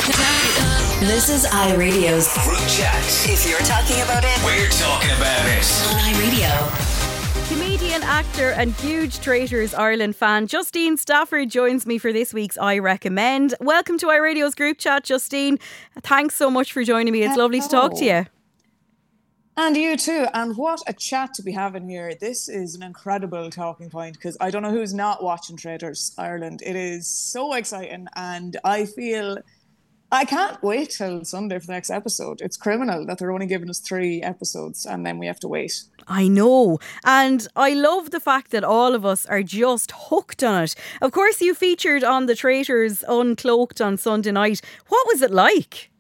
This is iRadio's Group Chat. If you're talking about it, We're talking about it. on iRadio. Comedian, actor and huge Traitors Ireland fan Justine Stafford joins me for this week's I Recommend. Welcome to iRadio's Group Chat, Justine. Thanks so much for joining me. It's lovely to talk to you. And you too. And what a chat to be having here. This is an incredible talking point because I don't know who's not watching Traitors Ireland. It is so exciting and I can't wait till Sunday for the next episode. It's criminal that they're only giving us 3 episodes and then we have to wait. I know. And I love the fact that all of us are just hooked on it. Of course, you featured on The Traitors Uncloaked on Sunday night. What was it like?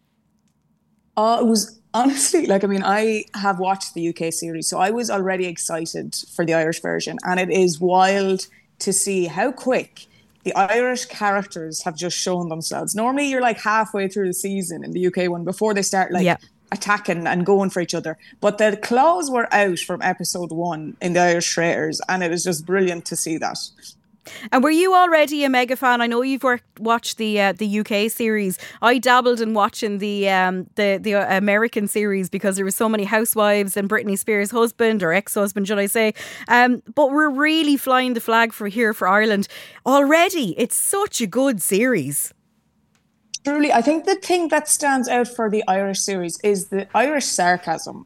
It was honestly, I have watched the UK series, so I was already excited for the Irish version. And it is wild to see how quick the Irish characters have just shown themselves. Normally, you're like halfway through the season in the UK one before they start attacking and going for each other. But the claws were out from episode 1 in the Irish Traitors, and it is just brilliant to see that. And were you already a mega fan? I know you've watched the UK series. I dabbled in watching the American series because there were so many housewives and Britney Spears' husband or ex-husband, should I say. But we're really flying the flag for Ireland already. It's such a good series. Truly, I think the thing that stands out for the Irish series is the Irish sarcasm.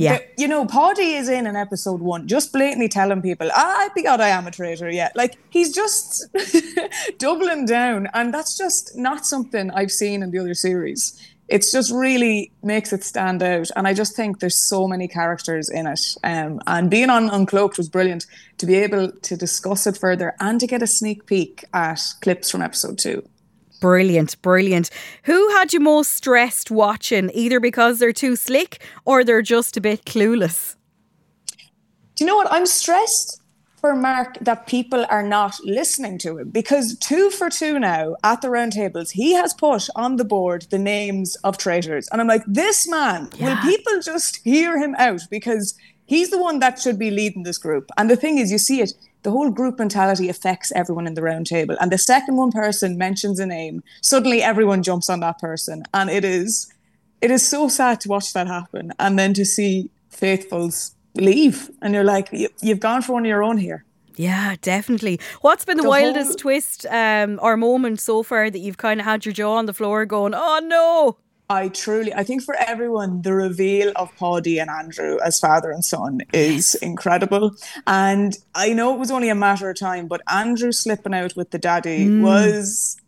Paddy is in episode 1, just blatantly telling people, I am a traitor, yeah. He's just doubling down, and that's just not something I've seen in the other series. It's just really makes it stand out, and I just think there's so many characters in it. And being on Uncloaked was brilliant to be able to discuss it further and to get a sneak peek at clips from episode 2. Brilliant, brilliant. Who had you most stressed watching, either because they're too slick or they're just a bit clueless? Do you know what? I'm stressed for Mark that people are not listening to him, because 2 for 2 now at the round tables, he has put on the board the names of traitors. And I'm like, this man, will people just hear him out? Because he's the one that should be leading this group. And the thing is, you see it, the whole group mentality affects everyone in the round table. And the second one person mentions a name, suddenly everyone jumps on that person. And it is so sad to watch that happen. And then to see faithfuls leave. And you're like, you've gone for one of your own here. Yeah, definitely. What's been the wildest twist or moment so far that you've kind of had your jaw on the floor going, oh no? I think for everyone, the reveal of Paddy and Andrew as father and son is incredible. And I know it was only a matter of time, but Andrew slipping out with the daddy was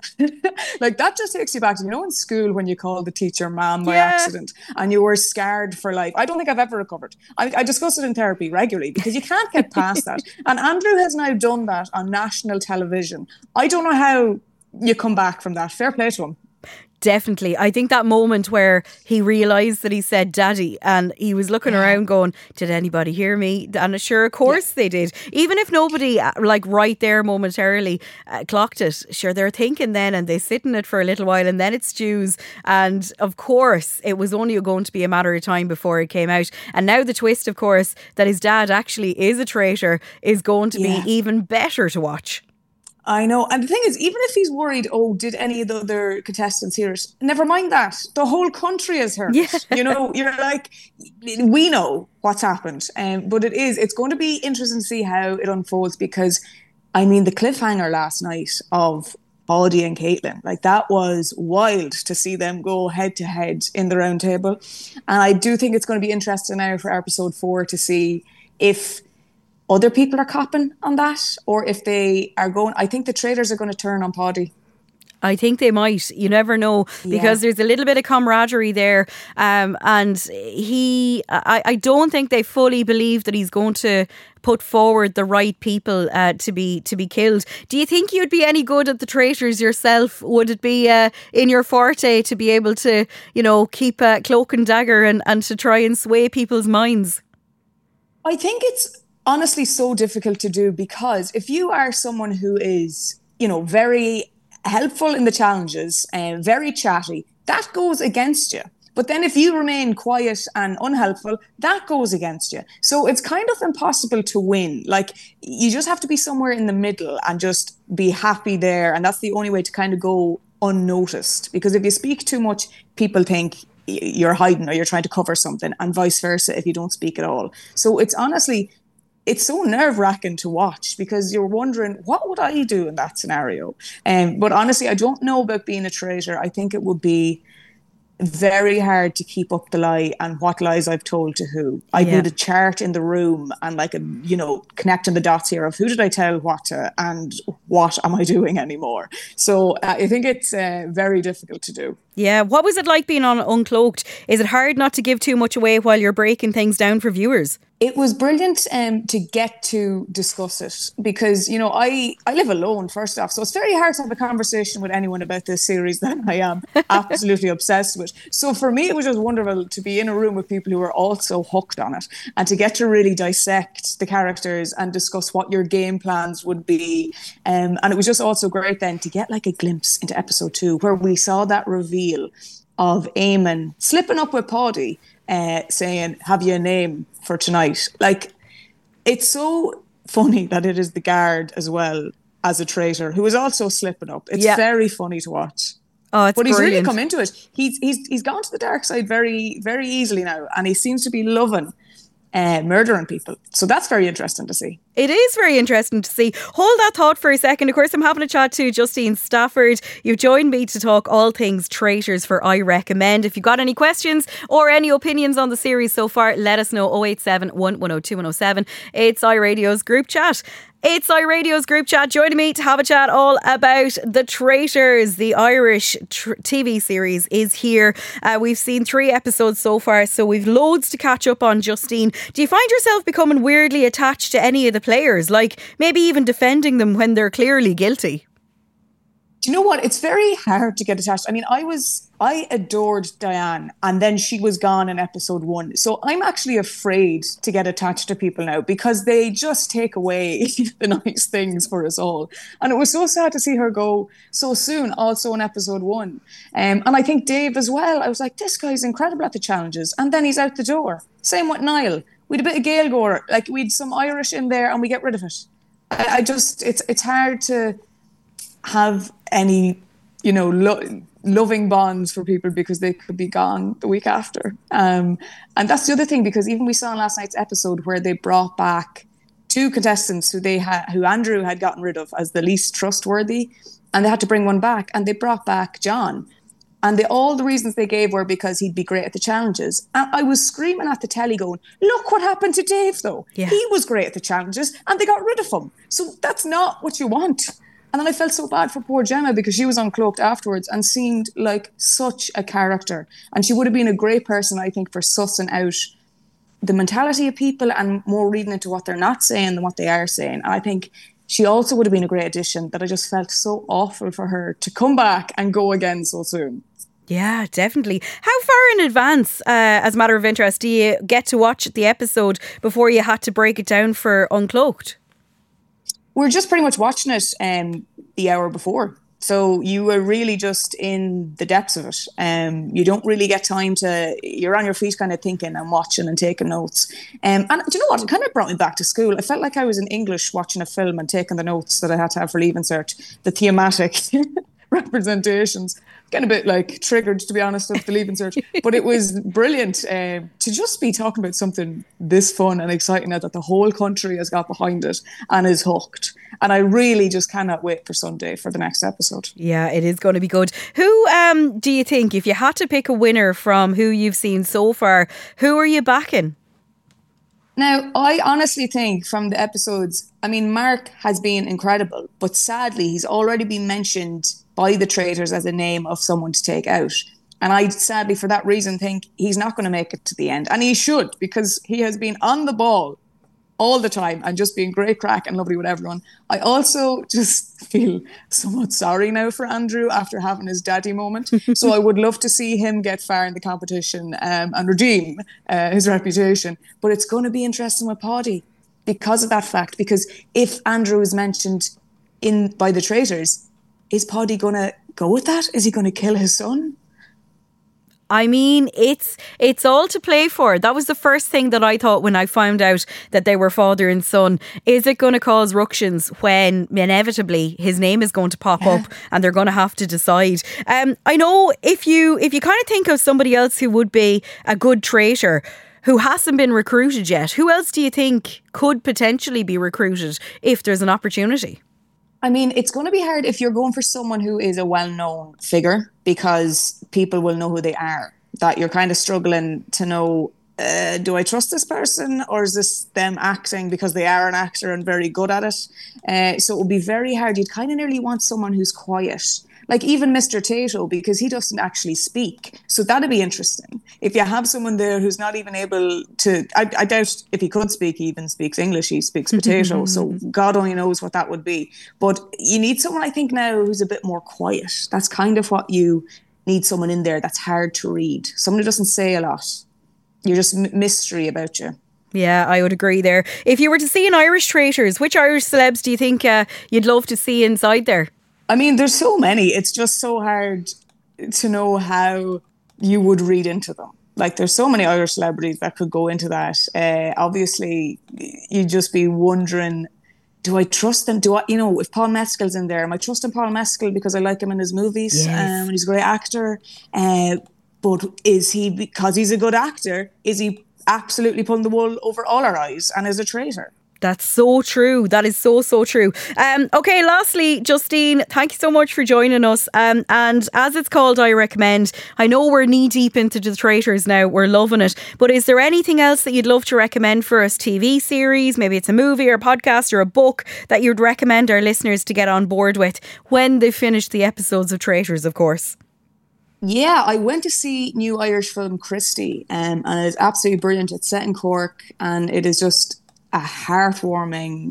that just takes you back to, in school when you called the teacher ma'am by accident and you were scarred for life. I don't think I've ever recovered. I discuss it in therapy regularly because you can't get past that. And Andrew has now done that on national television. I don't know how you come back from that. Fair play to him. Definitely. I think that moment where he realised that he said daddy and he was looking around going, did anybody hear me? And sure, of course they did. Even if nobody right there momentarily clocked it, sure, they're thinking then and they sit in it for a little while and then it stews. And of course, it was only going to be a matter of time before it came out. And now the twist, of course, that his dad actually is a traitor is going to be even better to watch. I know. And the thing is, even if he's worried, did any of the other contestants hear it? Never mind that. The whole country has heard it. You're like, we know what's happened. But it's going to be interesting to see how it unfolds because, the cliffhanger last night of Paddy and Caitlin, that was wild to see them go head to head in the round table. And I do think it's going to be interesting now for episode 4 to see if other people are copping on that, or if they are going. I think the traitors are going to turn on Paddy. I think they might. You never know, because there's a little bit of camaraderie there, and I don't think they fully believe that he's going to put forward the right people to be killed. Do you think you'd be any good at the traitors yourself? Would it be in your forte to be able to, keep cloak and dagger and to try and sway people's minds? I think it's honestly so difficult to do, because if you are someone who is, very helpful in the challenges and very chatty, that goes against you. But then if you remain quiet and unhelpful, that goes against you. So it's kind of impossible to win. You just have to be somewhere in the middle and just be happy there. And that's the only way to kind of go unnoticed, because if you speak too much, people think you're hiding or you're trying to cover something, and vice versa if you don't speak at all. So it's honestly, it's so nerve-wracking to watch, because you're wondering, what would I do in that scenario? But honestly, I don't know about being a traitor. I think it would be very hard to keep up the lie and what lies I've told to who. I need a chart in the room and like connecting the dots here of who did I tell what to and what am I doing anymore. So I think it's very difficult to do. Yeah, what was it like being on Uncloaked? Is it hard not to give too much away while you're breaking things down for viewers? It was brilliant to get to discuss it, because, I live alone, first off. So it's very hard to have a conversation with anyone about this series that I am absolutely obsessed with. So for me, it was just wonderful to be in a room with people who are also hooked on it, and to get to really dissect the characters and discuss what your game plans would be. And it was just also great then to get like a glimpse into episode 2, where we saw that reveal of Eamon slipping up with Paddy, saying, have you a name for tonight? Like, it's so funny that it is the guard as well as a traitor who is also slipping up. It's very funny to watch. Oh, it's But he's brilliant. really come into it. He's gone to the dark side very, very easily now, and he seems to be loving murdering people. So that's very interesting to see. It is very interesting to see. Hold that thought for a second. Of course, I'm having a chat to Justine Stafford. You've joined me to talk all things traitors for I Recommend. If you've got any questions or any opinions on the series so far, let us know. 087 110 2107. It's iRadio's group chat. It's iRadio's group chat, joining me to have a chat all about The Traitors. The Irish TV series is here. We've seen 3 episodes so far, so we've loads to catch up on. Justine, do you find yourself becoming weirdly attached to any of the players? Like maybe even defending them when they're clearly guilty? Do you know what? It's very hard to get attached. I mean, I adored Diane, and then she was gone in episode 1. So I'm actually afraid to get attached to people now, because they just take away the nice things for us all. And it was so sad to see her go so soon, also in episode 1. And I think Dave as well. I was like, this guy's incredible at the challenges. And then he's out the door. Same with Niall. We had a bit of Gaeilgeoir. Like, we had some Irish in there and we get rid of it. I just, it's hard to have any, loving bonds for people, because they could be gone the week after. And that's the other thing, because even we saw in last night's episode where they brought back 2 contestants who Andrew had gotten rid of as the least trustworthy, and they had to bring one back, and they brought back John. And all the reasons they gave were because he'd be great at the challenges. And I was screaming at the telly going, look what happened to Dave though. Yeah. He was great at the challenges and they got rid of him. So that's not what you want. And then I felt so bad for poor Gemma, because she was uncloaked afterwards and seemed like such a character. And she would have been a great person, I think, for sussing out the mentality of people and more reading into what they're not saying than what they are saying. And I think she also would have been a great addition, that I just felt so awful for her to come back and go again so soon. Yeah, definitely. How far in advance, as a matter of interest, do you get to watch the episode before you had to break it down for Uncloaked? We're just pretty much watching it the hour before. So you were really just in the depths of it. You don't really get time you're on your feet kind of thinking and watching and taking notes. And do you know what? It kind of brought me back to school. I felt like I was in English watching a film and taking the notes that I had to have for Leaving Cert, the thematic representations. Getting a bit like triggered, to be honest, of the Leaving Cert. But it was brilliant to just be talking about something this fun and exciting now that the whole country has got behind it and is hooked. And I really just cannot wait for Sunday for the next episode. Yeah, it is going to be good. Who do you think, if you had to pick a winner from who you've seen so far, who are you backing? Now, I honestly think from the episodes, I mean, Mark has been incredible, but sadly, he's already been mentioned by the traitors as a name of someone to take out. And I sadly, for that reason, think he's not going to make it to the end. And he should, because he has been on the ball all the time and just being great crack and lovely with everyone. I also just feel somewhat sorry now for Andrew after having his daddy moment. So I would love to see him get far in the competition and redeem his reputation. But it's going to be interesting with Paddy because of that fact. Because if Andrew is mentioned by the traitors, is Paddy going to go with that? Is he going to kill his son? I mean, it's all to play for. That was the first thing that I thought when I found out that they were father and son. Is it going to cause ructions when inevitably his name is going to pop up and they're going to have to decide? I know if you kind of think of somebody else who would be a good traitor who hasn't been recruited yet, who else do you think could potentially be recruited if there's an opportunity? I mean, it's going to be hard if you're going for someone who is a well-known figure, because people will know who they are. That you're kind of struggling to know, do I trust this person, or is this them acting because they are an actor and very good at it? So it would be very hard. You'd kind of nearly want someone who's quiet. Like even Mr. Tato, because he doesn't actually speak. So that'd be interesting. If you have someone there who's not even able to, I doubt if he could speak, he even speaks English, he speaks potato. So God only knows what that would be. But you need someone, I think now, who's a bit more quiet. That's kind of what you need, someone in there that's hard to read. Someone who doesn't say a lot. You're just mystery about you. Yeah, I would agree there. If you were to see an Irish Traitors, which Irish celebs do you think you'd love to see inside there? I mean, there's so many. It's just so hard to know how you would read into them. Like, there's so many Irish celebrities that could go into that. Obviously, you'd just be wondering, do I trust them? If Paul Mescal's in there, am I trusting Paul Mescal because I like him in his movies? Yes. He's a great actor. But is he, because he's a good actor, is he absolutely pulling the wool over all our eyes and is a traitor? That's so true. That is so true. Okay, lastly, Justine, thank you so much for joining us. And as it's called, I recommend. I know we're knee deep into the Traitors now. We're loving it. But is there anything else that you'd love to recommend for us? TV series, maybe it's a movie or a podcast or a book that you'd recommend our listeners to get on board with when they finish the episodes of Traitors, of course? Yeah, I went to see new Irish film Christie, and it's absolutely brilliant. It's set in Cork, and it is just a heartwarming,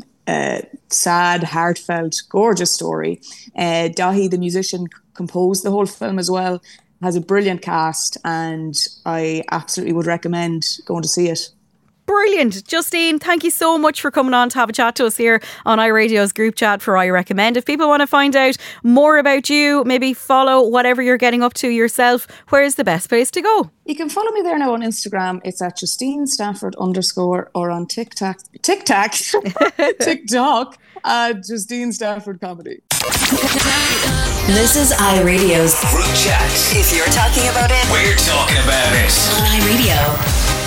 sad, heartfelt, gorgeous story. Dahi, the musician, composed the whole film as well. Has a brilliant cast, and I absolutely would recommend going to see it. Brilliant. Justine, thank you so much for coming on to have a chat to us here on iRadio's group chat for I Recommend. If people want to find out more about you, maybe follow whatever you're getting up to yourself, where's the best place to go? You can follow me there now on Instagram. It's at Justine Stafford _ or on TikTok, Justine Stafford Comedy. This is iRadio's Group chat. If you're talking about it, We're talking about it. on iRadio.